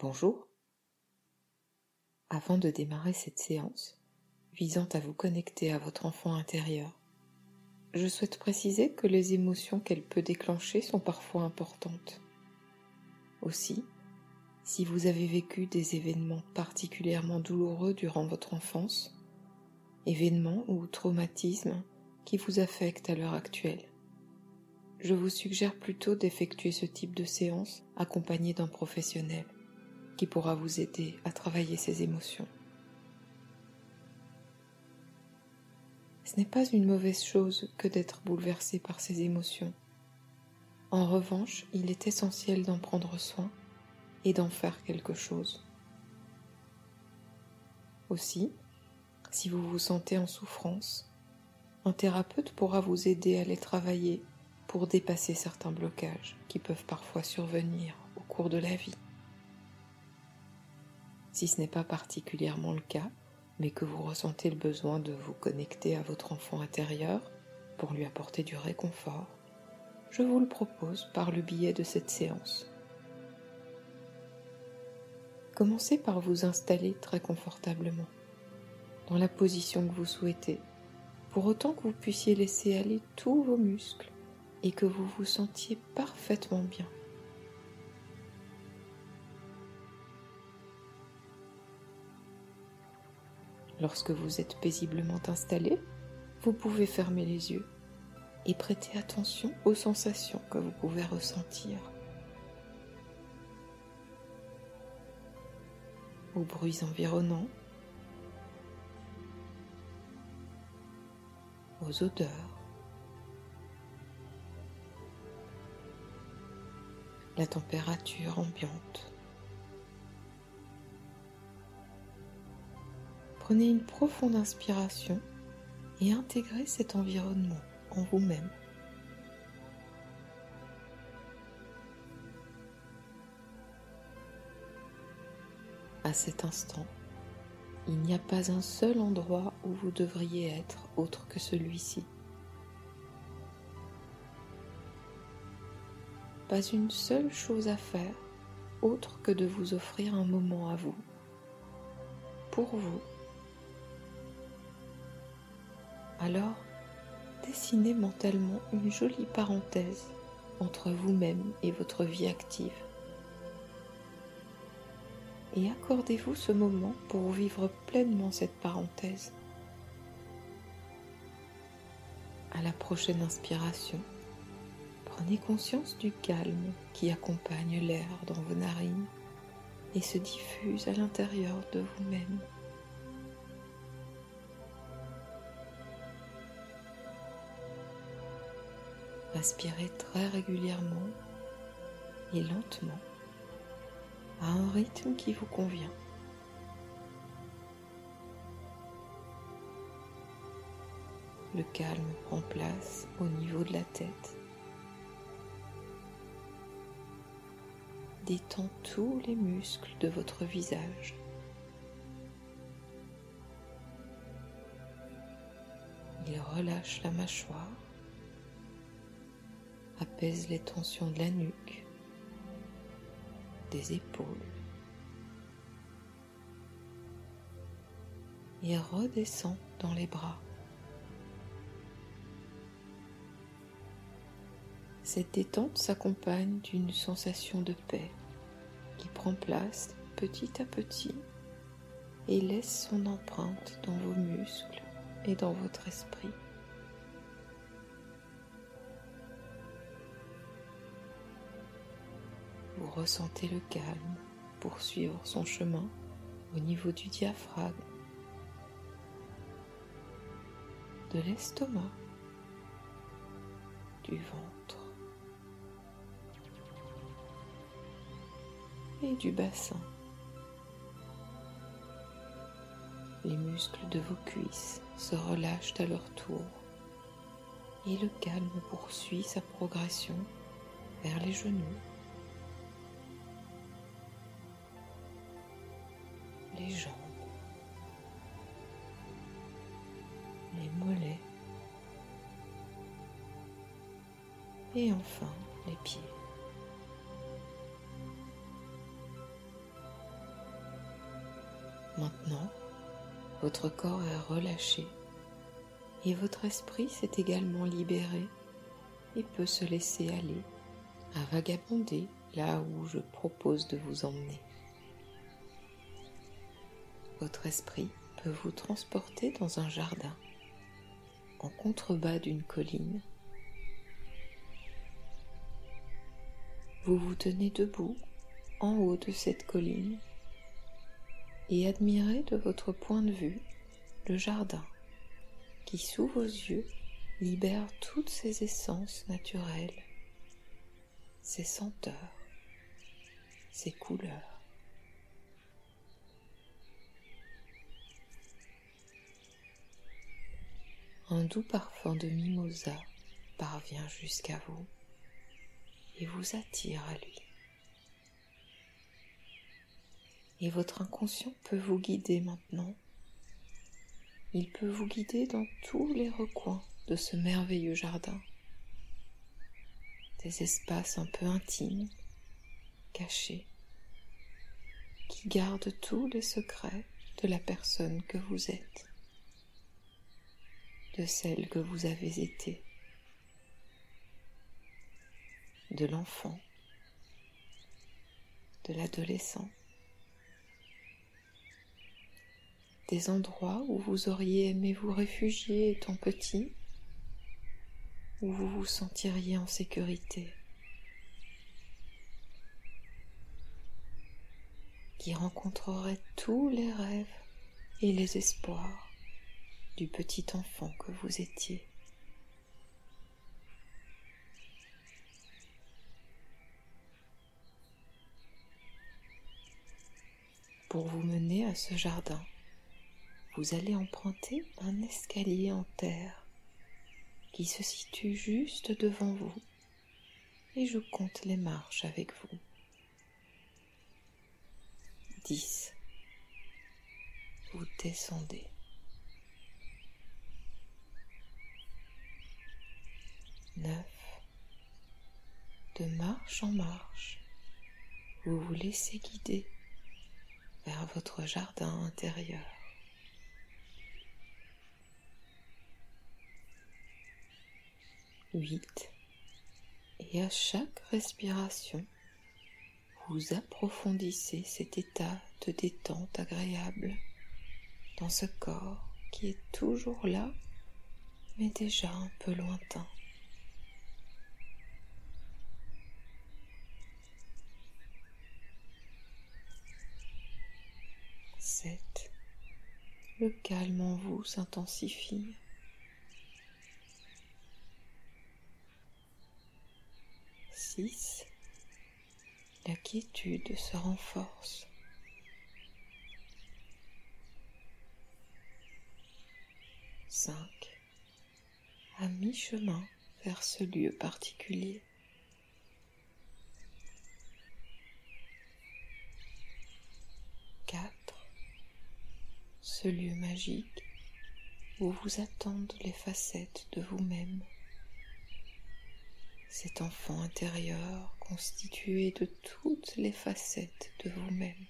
Bonjour. Avant de démarrer cette séance, visant à vous connecter à votre enfant intérieur, je souhaite préciser que les émotions qu'elle peut déclencher sont parfois importantes. Aussi, si vous avez vécu des événements particulièrement douloureux durant votre enfance, événements ou traumatismes qui vous affectent à l'heure actuelle, je vous suggère plutôt d'effectuer ce type de séance accompagné d'un professionnel qui pourra vous aider à travailler ces émotions. Ce n'est pas une mauvaise chose que d'être bouleversé par ces émotions. En revanche, il est essentiel d'en prendre soin et d'en faire quelque chose. Aussi, si vous vous sentez en souffrance, un thérapeute pourra vous aider à les travailler pour dépasser certains blocages qui peuvent parfois survenir au cours de la vie. Si ce n'est pas particulièrement le cas, mais que vous ressentez le besoin de vous connecter à votre enfant intérieur pour lui apporter du réconfort, je vous le propose par le biais de cette séance. Commencez par vous installer très confortablement, dans la position que vous souhaitez, pour autant que vous puissiez laisser aller tous vos muscles et que vous vous sentiez parfaitement bien. Lorsque vous êtes paisiblement installé, vous pouvez fermer les yeux et prêter attention aux sensations que vous pouvez ressentir, aux bruits environnants, aux odeurs, la température ambiante. Prenez une profonde inspiration et intégrez cet environnement en vous-même. À cet instant, il n'y a pas un seul endroit où vous devriez être autre que celui-ci. Pas une seule chose à faire autre que de vous offrir un moment à vous, pour vous. Alors, dessinez mentalement une jolie parenthèse entre vous-même et votre vie active. Et accordez-vous ce moment pour vivre pleinement cette parenthèse. À la prochaine inspiration, prenez conscience du calme qui accompagne l'air dans vos narines et se diffuse à l'intérieur de vous-même. Respirez très régulièrement et lentement à un rythme qui vous convient. Le calme prend place au niveau de la tête. Détend tous les muscles de votre visage. Il relâche la mâchoire, apaise les tensions de la nuque, des épaules et redescend dans les bras. Cette détente s'accompagne d'une sensation de paix qui prend place petit à petit et laisse son empreinte dans vos muscles et dans votre esprit. Vous ressentez le calme poursuivre son chemin au niveau du diaphragme, de l'estomac, du ventre et du bassin. Les muscles de vos cuisses se relâchent à leur tour et le calme poursuit sa progression vers les genoux, les jambes, les mollets et enfin les pieds. Maintenant, votre corps est relâché et votre esprit s'est également libéré et peut se laisser aller à vagabonder là où je propose de vous emmener. Votre esprit peut vous transporter dans un jardin, en contrebas d'une colline. Vous vous tenez debout en haut de cette colline et admirez de votre point de vue le jardin qui, sous vos yeux, libère toutes ses essences naturelles, ses senteurs, ses couleurs. Un doux parfum de mimosa parvient jusqu'à vous et vous attire à lui. Et votre inconscient peut vous guider maintenant. Il peut vous guider dans tous les recoins de ce merveilleux jardin. Des espaces un peu intimes, cachés, qui gardent tous les secrets de la personne que vous êtes, de celle que vous avez été, de l'enfant, de l'adolescent, des endroits où vous auriez aimé vous réfugier étant petit, où vous vous sentiriez en sécurité, qui rencontrerait tous les rêves et les espoirs du petit enfant que vous étiez. Pour vous mener à ce jardin, vous allez emprunter un escalier en terre qui se situe juste devant vous et je compte les marches avec vous. 10. Vous descendez. 9. De marche en marche, vous vous laissez guider vers votre jardin intérieur. 8. Et à chaque respiration, vous approfondissez cet état de détente agréable dans ce corps qui est toujours là, mais déjà un peu lointain. 7. Le calme en vous s'intensifie. 6. La quiétude se renforce. 5. À mi-chemin vers ce lieu particulier. 4. Ce lieu magique où vous attendent les facettes de vous-même. Cet enfant intérieur constitué de toutes les facettes de vous-même.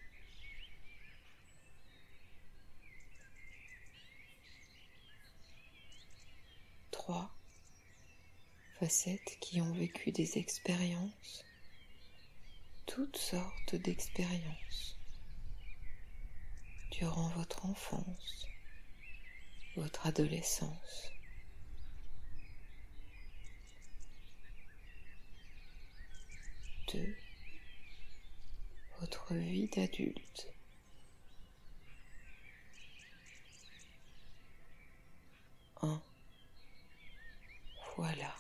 3. Facettes qui ont vécu des expériences, toutes sortes d'expériences, durant votre enfance, votre adolescence. 2. Votre vie d'adulte. 1. Voilà.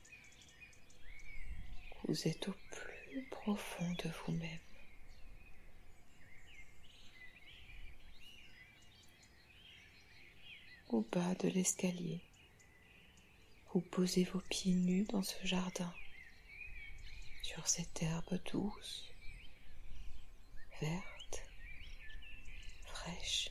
Vous êtes au plus profond de vous-même. Au bas de l'escalier, vous posez vos pieds nus dans ce jardin, sur cette herbe douce, verte, fraîche.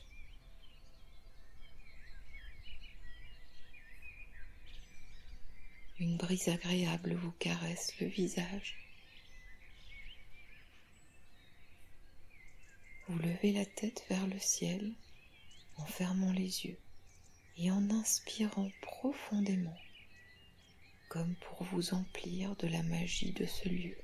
Une brise agréable vous caresse le visage. Vous levez la tête vers le ciel en fermant les yeux et en inspirant profondément, comme pour vous emplir de la magie de ce lieu.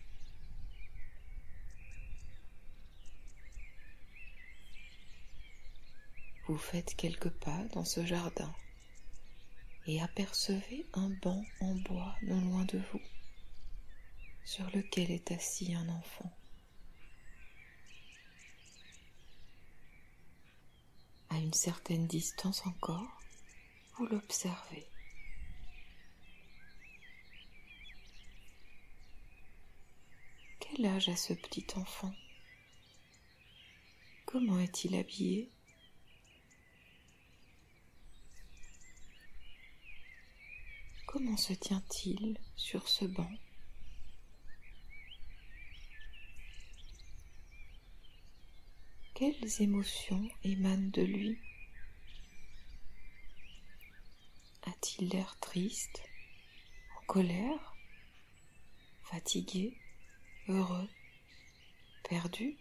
Vous faites quelques pas dans ce jardin et apercevez un banc en bois non loin de vous, sur lequel est assis un enfant. À une certaine distance encore, vous l'observez. Quel âge a ce petit enfant? Comment est-il habillé? Comment se tient-il sur ce banc? Quelles émotions émanent de lui? A-t-il l'air triste, en colère, fatigué, heureux, perdu?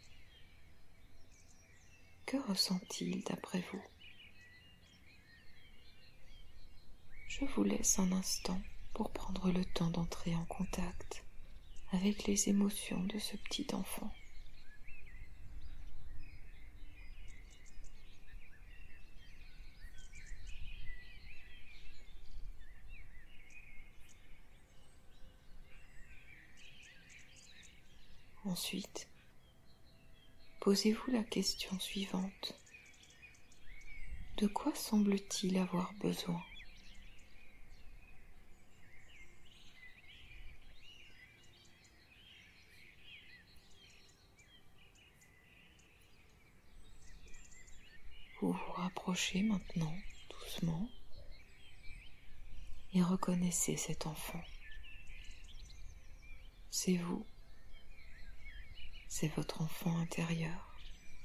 Que ressent-il d'après vous? Je vous laisse un instant pour prendre le temps d'entrer en contact avec les émotions de ce petit enfant. Ensuite, posez-vous la question suivante. De quoi semble-t-il avoir besoin? Vous vous rapprochez maintenant, doucement, et reconnaissez cet enfant. C'est vous, c'est votre enfant intérieur.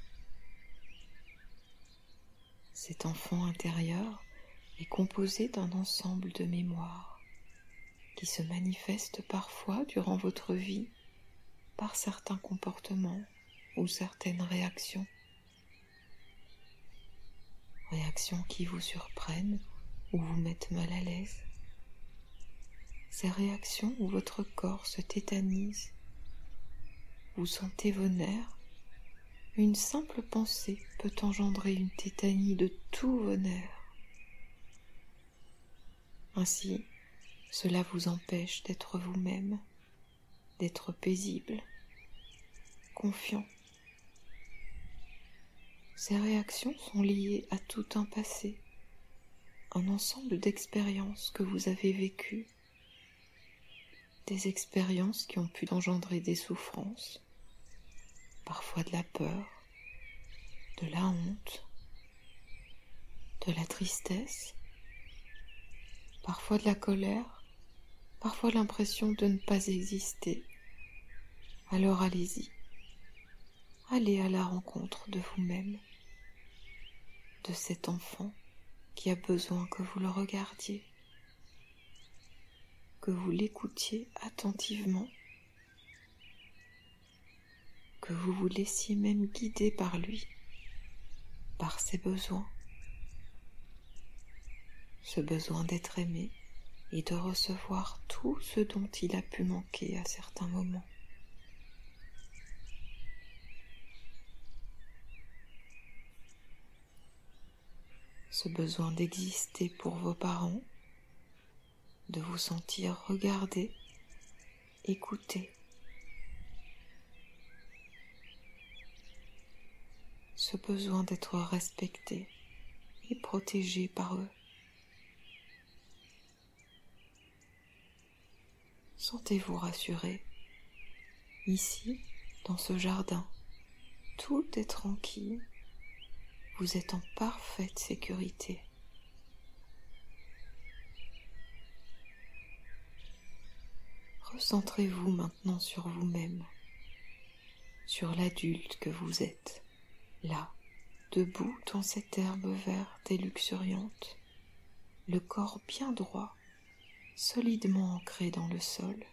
Cet enfant intérieur est composé d'un ensemble de mémoires qui se manifestent parfois durant votre vie par certains comportements ou certaines réactions. Réactions qui vous surprennent ou vous mettent mal à l'aise. Ces réactions où votre corps se tétanise. Vous sentez vos nerfs. Une simple pensée peut engendrer une tétanie de tous vos nerfs. Ainsi, cela vous empêche d'être vous-même, d'être paisible, confiant. Ces réactions sont liées à tout un passé, un ensemble d'expériences que vous avez vécues, des expériences qui ont pu engendrer des souffrances, parfois de la peur, de la honte, de la tristesse, parfois de la colère, parfois l'impression de ne pas exister. Alors allez-y, allez à la rencontre de vous-même, de cet enfant qui a besoin que vous le regardiez, que vous l'écoutiez attentivement, que vous vous laissiez même guider par lui, par ses besoins, ce besoin d'être aimé et de recevoir tout ce dont il a pu manquer à certains moments. Ce besoin d'exister pour vos parents, de vous sentir regardé, écouté. Ce besoin d'être respecté et protégé par eux. Sentez-vous rassuré. Ici, dans ce jardin, tout est tranquille. Vous êtes en parfaite sécurité. Recentrez-vous maintenant sur vous-même, sur l'adulte que vous êtes, là, debout dans cette herbe verte et luxuriante, le corps bien droit, solidement ancré dans le sol.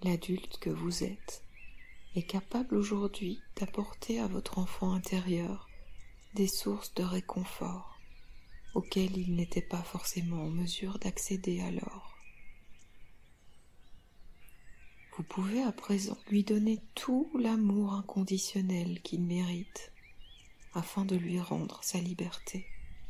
l'adulte que vous êtes est capable aujourd'hui d'apporter à votre enfant intérieur des sources de réconfort auxquelles il n'était pas forcément en mesure d'accéder alors. Vous pouvez à présent lui donner tout l'amour inconditionnel qu'il mérite afin de lui rendre sa liberté.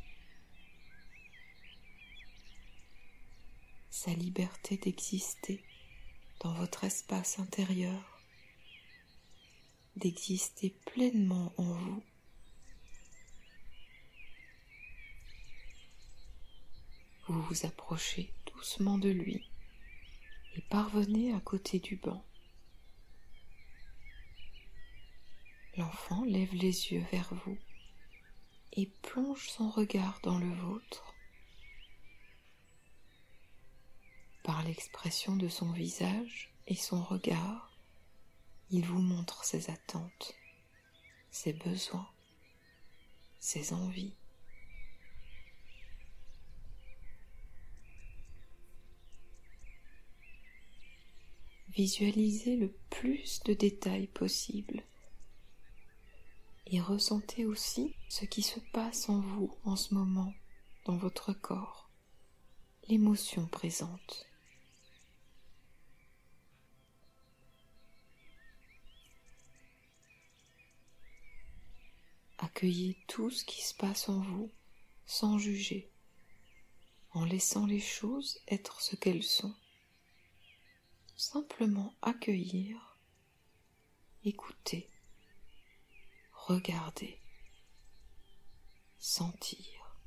Sa liberté d'exister dans votre espace intérieur, d'exister pleinement en vous. Vous vous approchez doucement de lui et parvenez à côté du banc. L'enfant lève les yeux vers vous et plonge son regard dans le vôtre. Par l'expression de son visage et son regard, il vous montre ses attentes, ses besoins, ses envies. Visualisez le plus de détails possible et ressentez aussi ce qui se passe en vous en ce moment, dans votre corps, l'émotion présente. Accueillez tout ce qui se passe en vous sans juger, en laissant les choses être ce qu'elles sont. Simplement accueillir, écouter, regarder, sentir,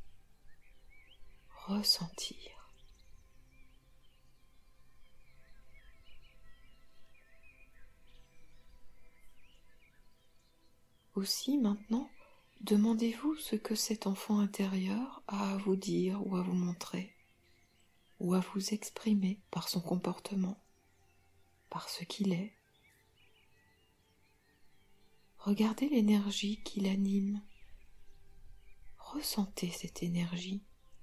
ressentir. Aussi maintenant, demandez-vous ce que cet enfant intérieur a à vous dire ou à vous montrer, ou à vous exprimer par son comportement, par ce qu'il est. Regardez l'énergie qui l'anime. Ressentez cette énergie.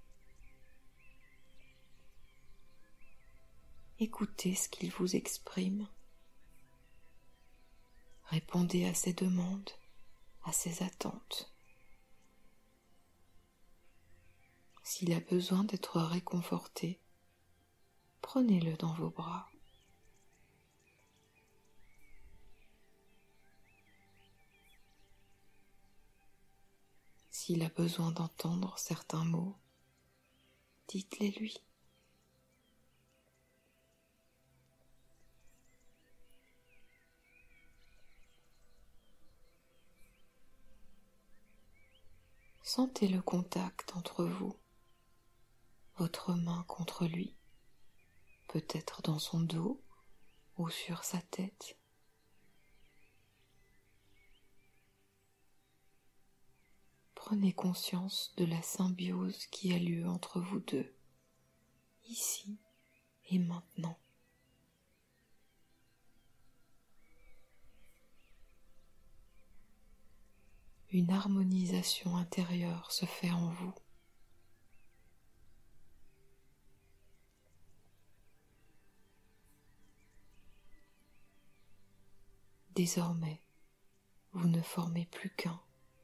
Écoutez ce qu'il vous exprime. Répondez à ses demandes, à ses attentes. S'il a besoin d'être réconforté, prenez-le dans vos bras. S'il a besoin d'entendre certains mots, dites-les lui. Sentez le contact entre vous, votre main contre lui, peut-être dans son dos ou sur sa tête. Prenez conscience de la symbiose qui a lieu entre vous deux, ici et maintenant. Une harmonisation intérieure se fait en vous. Désormais, vous ne formez plus qu'un.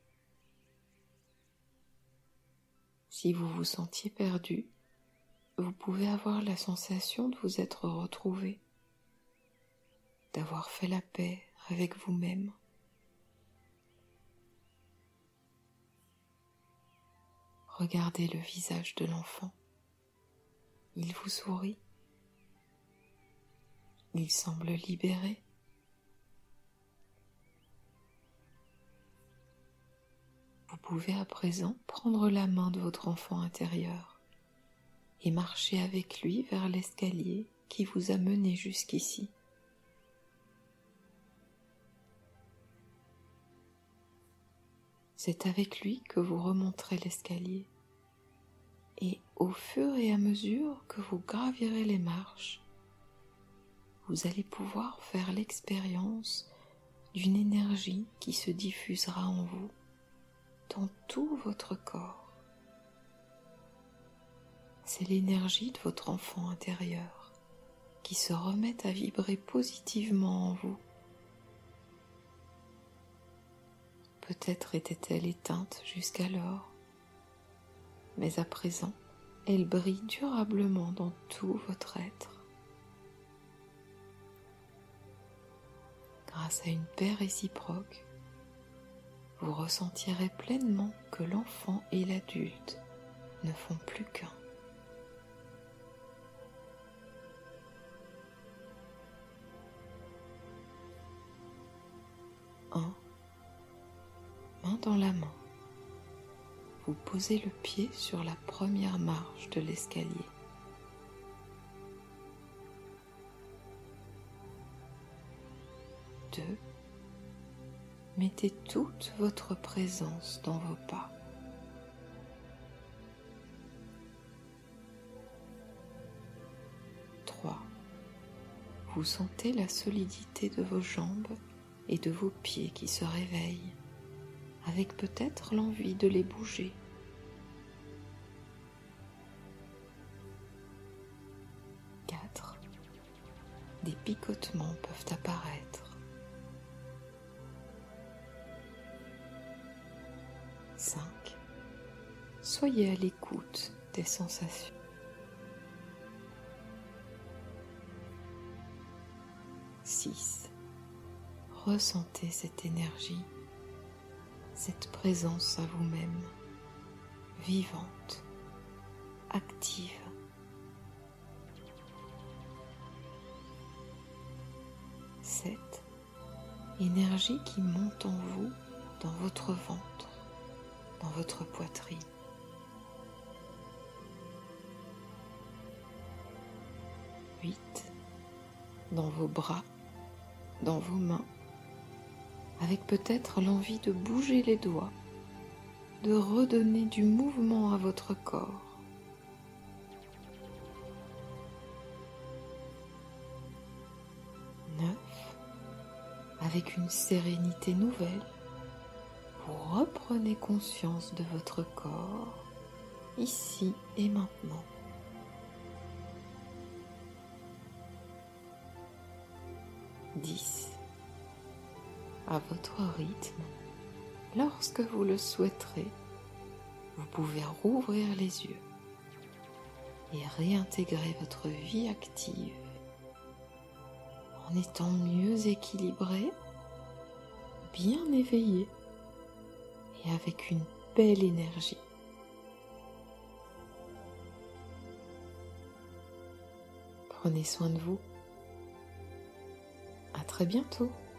Si vous vous sentiez perdu, vous pouvez avoir la sensation de vous être retrouvé, d'avoir fait la paix avec vous-même. Regardez le visage de l'enfant. Il vous sourit. Il semble libéré. Vous pouvez à présent prendre la main de votre enfant intérieur et marcher avec lui vers l'escalier qui vous a mené jusqu'ici. C'est avec lui que vous remonterez l'escalier et au fur et à mesure que vous gravirez les marches, vous allez pouvoir faire l'expérience d'une énergie qui se diffusera en vous, dans tout votre corps. C'est l'énergie de votre enfant intérieur qui se remet à vibrer positivement en vous. Peut-être était-elle éteinte jusqu'alors, mais à présent, elle brille durablement dans tout votre être. Grâce à une paix réciproque, vous ressentirez pleinement que l'enfant et l'adulte ne font plus qu'un. Main dans la main, vous posez le pied sur la première marche de l'escalier. 2. Mettez toute votre présence dans vos pas. 3. Vous sentez la solidité de vos jambes et de vos pieds qui se réveillent, avec peut-être l'envie de les bouger. 4. Des picotements peuvent apparaître. 5. Soyez à l'écoute des sensations. 6. Ressentez cette énergie, cette présence à vous-même, vivante, active. 7. Énergie qui monte en vous, dans votre ventre, dans votre poitrine. 8. Dans vos bras, dans vos mains, avec peut-être l'envie de bouger les doigts, de redonner du mouvement à votre corps. 9. Avec une sérénité nouvelle, vous reprenez conscience de votre corps, ici et maintenant. 10. À votre rythme, lorsque vous le souhaiterez, vous pouvez rouvrir les yeux et réintégrer votre vie active en étant mieux équilibré, bien éveillé et avec une belle énergie. Prenez soin de vous. À très bientôt.